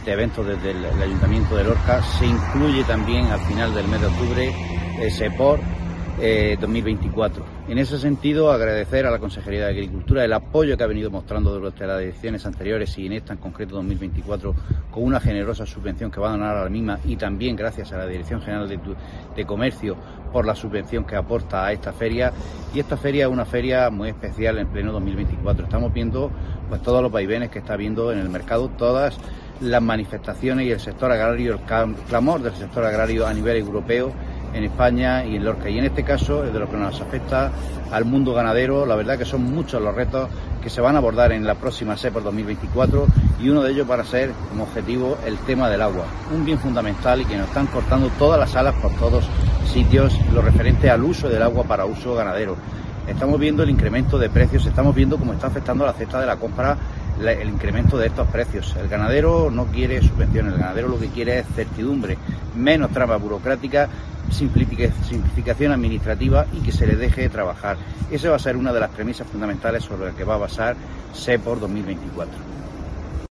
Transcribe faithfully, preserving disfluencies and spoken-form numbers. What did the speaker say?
Este evento desde el, el Ayuntamiento de Lorca se incluye también al final del mes de octubre eh, SEPOR eh, dos mil veinticuatro. En ese sentido, agradecer a la Consejería de Agricultura el apoyo que ha venido mostrando durante las ediciones anteriores y en esta en concreto dos mil veinticuatro, con una generosa subvención que va a donar a la misma, y también gracias a la Dirección General de, de Comercio por la subvención que aporta a esta feria. Y esta feria es una feria muy especial en pleno dos mil veinticuatro. Estamos viendo pues todos los vaivenes que está habiendo en el mercado, todas las manifestaciones y el sector agrario, el clamor del sector agrario a nivel europeo, en España y en Lorca. Y en este caso, de lo que nos afecta al mundo ganadero, la verdad que son muchos los retos que se van a abordar en la próxima SEPOR dos mil veinticuatro, y uno de ellos para ser como objetivo el tema del agua, un bien fundamental y que nos están cortando todas las alas por todos sitios, lo referente al uso del agua para uso ganadero. Estamos viendo el incremento de precios, estamos viendo cómo está afectando a la cesta de la compra el incremento de estos precios. El ganadero no quiere subvenciones, el ganadero lo que quiere es certidumbre, menos trabas burocráticas, simplificación administrativa y que se le deje trabajar. Esa va a ser una de las premisas fundamentales sobre las que va a basar SEPOR dos mil veinticuatro.